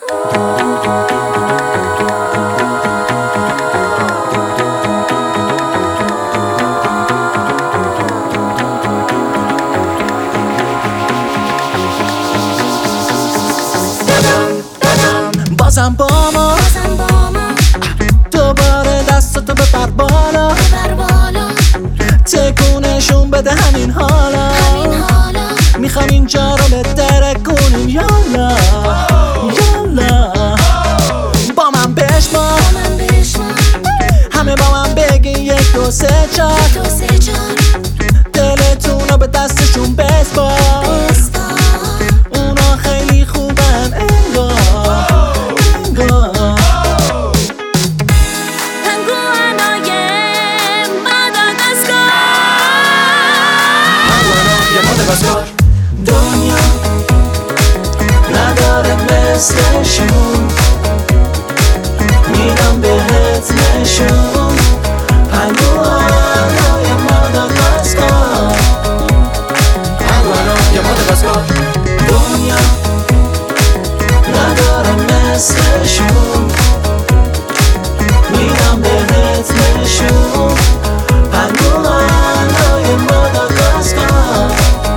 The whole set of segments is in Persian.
بازم با ما دوباره دستتو ببر بالا تکونشون بده همین حالا میخوام اینجا رو به درک کنیم. یالا یالا با من بشما همه با من بگین 1 2 3 4 دلتون رو به دستشون بسپار. اونا خیلی خوبن انگار دنیا نداره مثلشون، میدم بهت نشون. پنگوانای ماداگاسکار دنیا نداره مثلشون، میدم بهت نشون. پنگوانای ماداگاسکار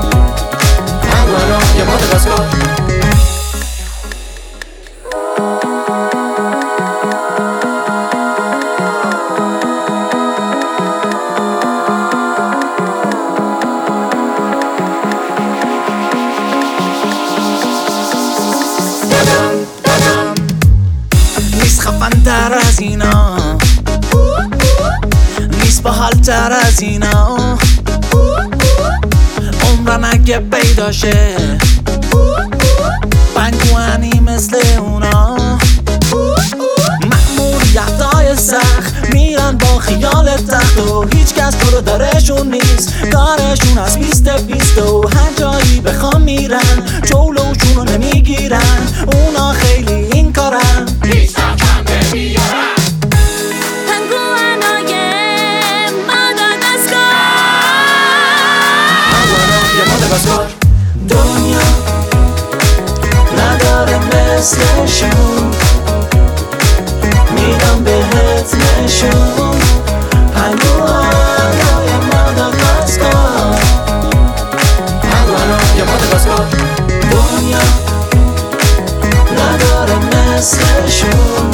نیست خفن‌تر از اینا، نیست باحال‌تر از اینا. عمرم اگه پیداشه پنگوانی مثل اونا. مأموریتای سخت میرن با خیال تخت و هیچ کس تو رو دارشون نیست. کارشون از بیست و هر جایی بخوام میرن جولوشون رو نمیگیرن. اونا خیلی این کارن هیچ کم نمیارن. دنیا نداره مثلشون، میدم بهت نشون. پنگوانای ماداگاسکار دنیا نداره مثلشون،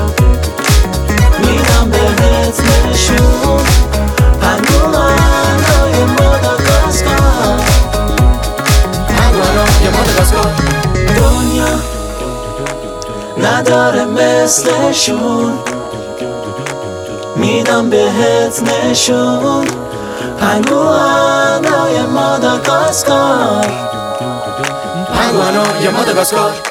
میدم بهت نشون. پنگوانای ماداگاسکار دنیا نداره مثلشون، میدم بهت نشون. پنگوانای ماداگاسکار